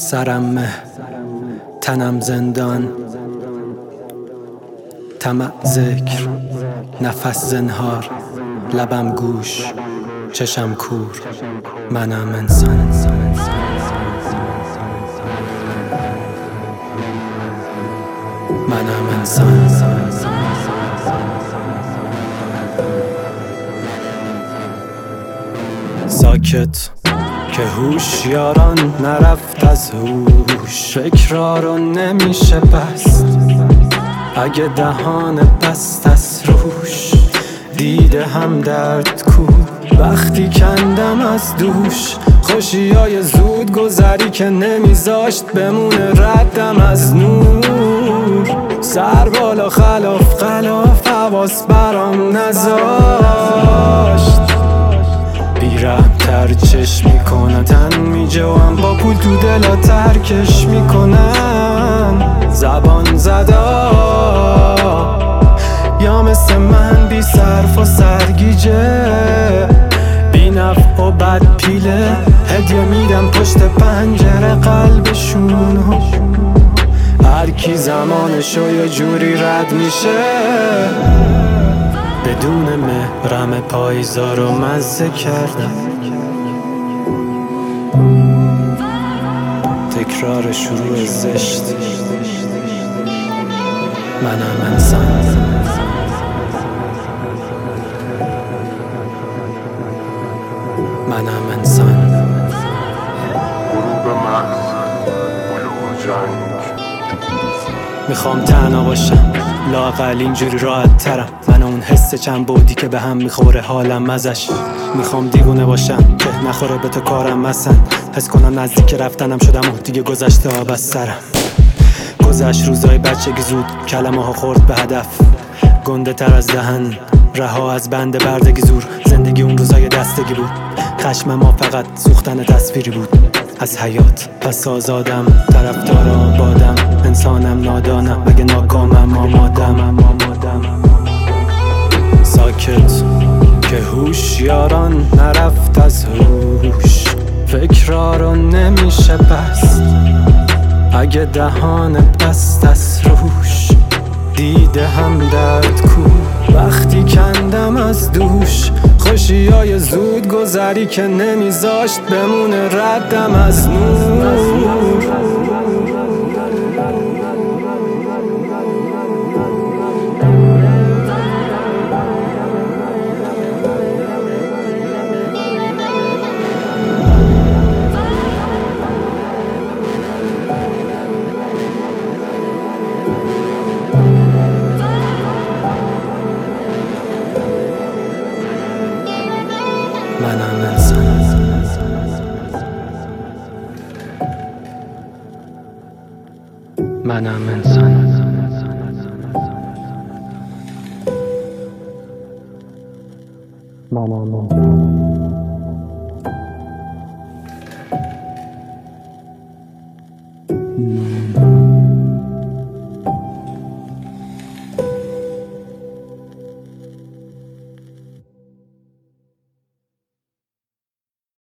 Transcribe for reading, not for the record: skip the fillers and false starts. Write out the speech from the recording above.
سرم مه، تنم زندان، طمع ذکر، نفس زنهار، لبم گوش، چشم کور، منم انسان. منم انسان. ساکت که هوشیاران نرفت از هوش، فکرارو نمیشه بست اگه دهان بست از روش. دیده هم درد کو وقتی کندم از دوش، خوشیای زود گذری که نمیذاشت بمونه ردم از نور. سر بالا خلاف غلاف حواس برام نذاشت، بی‌رحم‌تر چشم میکنن، تن میجوام با پول تو دلا ترکش میکنن. زبان زدا یا مثل من بی صرف و سرگیجه، بی نفع و بد پیله، هدیه میدم پشت پنجره قلبشونو. هر کی زمانشو یه جوری رد میشه، بدون مهرم پاییزا رو مزه کردم. تکرار شروع زشت، منم انسان. منم انسان. غروب محض، بلوغ جنگ. میخوام تنها باشم، لااقل اینجوری راحت ترم. من اون حس چند بودی که به هم میخوره حالم ازش. میخوام دیوونه باشم که نخوره به تو کارم مثلا، حس کنم نزدیک رفتنم شدم و دیگه گذشته آب از سرم. گذشت روزای بچگی زود، کلمه ها خورد به هدف، گنده تر از دهن، رها از بند بردگی زور. زندگی اون روزای دستگی بود، خشم ما فقط سوختن تصویری بود از حیات. پس آزادم، طرفدار آبادم، انسانم نادانم، اگه ناکامم آمادم. ساکت که هوشیاران نرفت از هوش، فکرارو نمیشه بست اگه دهان بست از روش. دیده هم درد کو وقتی کندم از دوش، خوشیای زود گذری که نمیذاشت بمونه ردم از نور. منم انسان. منم انسان. منم انسان.